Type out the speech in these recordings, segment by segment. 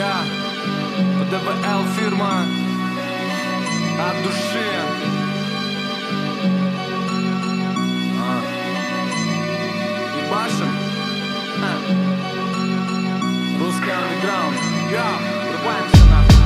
Я ПДВЛ фирма от души. Ебашим. Русский андеграунд. Врубаемся нахуй.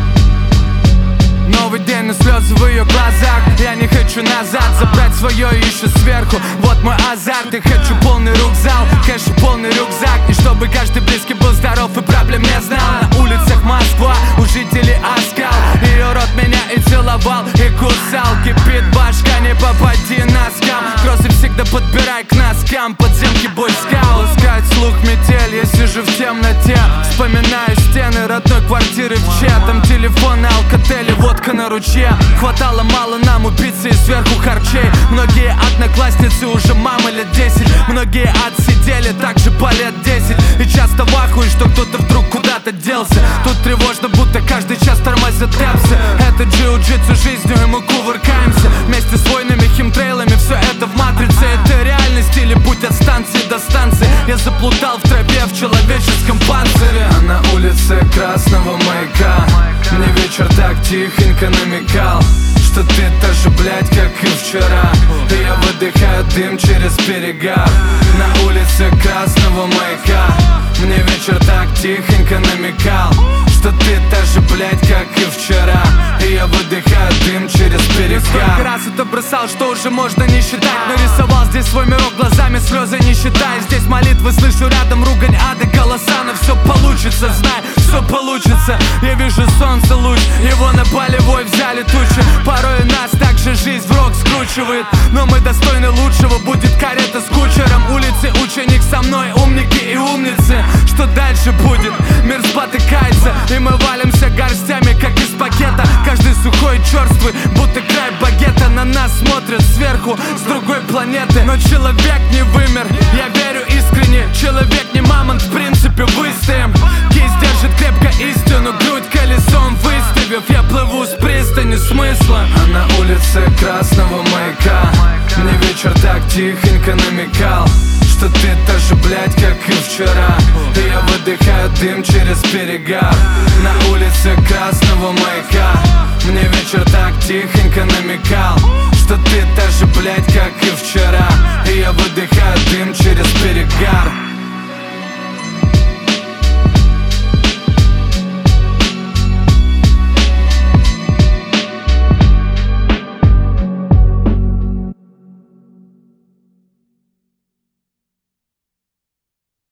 Новый день, но слезы в ее глазах. Я не хочу назад забрать свое еще сверху. Вот мой азарт, я хочу полный рюкзак, кэш и полный рюкзак. И чтобы каждый близкий был здоров и проблем не знал. На улицах Москва, у жителей оскал. Ее рот меня и целовал, и кусал. Кипит башка, не попади на скам. Кроссы всегда подбирай к носкам. Подземки бойскаут. Искать слух метель, я сижу в темноте. Вспоминаю стены родной квартиры в Че. Там телефоны, алкотели, водка на ручье. Хватало мало нам убийцы и сверху харчей. Многие одноклассницы уже мамы лет 10. Многие отсидели также по лет 10. И часто в ахуе, что кто-то вдруг куда-то делся. Тут тревожно, будто каждый час тормозят темпсы. Это джиу-джитсу жизнью, и мы кувыркаемся вместе с войнами, химтрейлами. Все это в матрице, это реальность или путь от станции до станции. Я заплутал в траве в человеческом панцире. А на улице красного маяка мне вечер так тихонько намекал, что ты тоже, блядь, как и вчера. И я выдыхаю дым через перегар. На улице красного маяка мне вечер так тихонько намекал, что ты тоже, блядь, как и вчера. И я выдыхаю дым через перегар. Сколько раз это бросал, что уже можно не считать. Нарисовал здесь свой мирок глазами, слезы не считая. Здесь молитвы слышу рядом, ругань ада, голоса. Но все получится, знай, все получится. Я вижу солнце луч, его на полевой взяли тучи. Порой нас также жизнь в рог скручивает, но мы достойны лучшего, будет карета с кучером. Улицы, ученик со мной, умники и умницы. Что дальше будет? Мир спотыкается, и мы валимся горстями, как из пакета. Каждый сухой и черствый, будто край багета. На нас смотрят сверху, с другой планеты. Но человек не вымер, я верю искренне. Человек не мамонт, в принципе выстоим. Кисть держит крепко истину, грудь колесом выставив. Я плыву с пристани смысла. А на улице красного маяка мне вечер так тихонько намекал, что ты тоже, блядь, как и вчера. И я выдыхаю дым через перегар. На улице красного маяка мне вечер так тихонько намекал, что ты тоже, блядь, как и вчера. И я выдыхаю дым через перегар.